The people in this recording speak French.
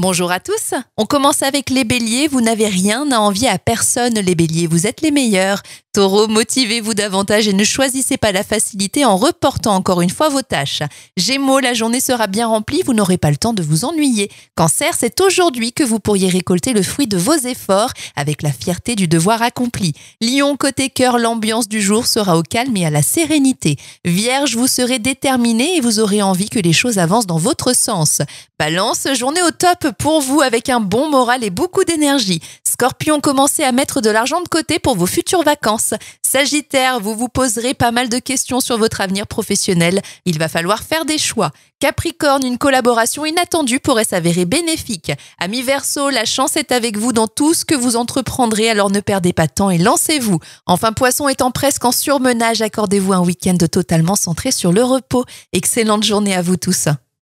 Bonjour à tous. On commence avec les béliers. Vous n'avez rien à envier à personne, les béliers. Vous êtes les meilleurs. Taureau, motivez-vous davantage et ne choisissez pas la facilité en reportant encore une fois vos tâches. Gémeaux, la journée sera bien remplie. Vous n'aurez pas le temps de vous ennuyer. Cancer, c'est aujourd'hui que vous pourriez récolter le fruit de vos efforts avec la fierté du devoir accompli. Lion, côté cœur, l'ambiance du jour sera au calme et à la sérénité. Vierge, vous serez déterminé et vous aurez envie que les choses avancent dans votre sens. Balance, journée au top pour vous avec un bon moral et beaucoup d'énergie. Scorpion, commencez à mettre de l'argent de côté pour vos futures vacances. Sagittaire, vous vous poserez pas mal de questions sur votre avenir professionnel. Il va falloir faire des choix. Capricorne, une collaboration inattendue pourrait s'avérer bénéfique. Amis Verseau, la chance est avec vous dans tout ce que vous entreprendrez, alors ne perdez pas de temps et lancez-vous. Enfin, Poisson étant presque en surmenage, accordez-vous un week-end totalement centré sur le repos. Excellente journée à vous tous.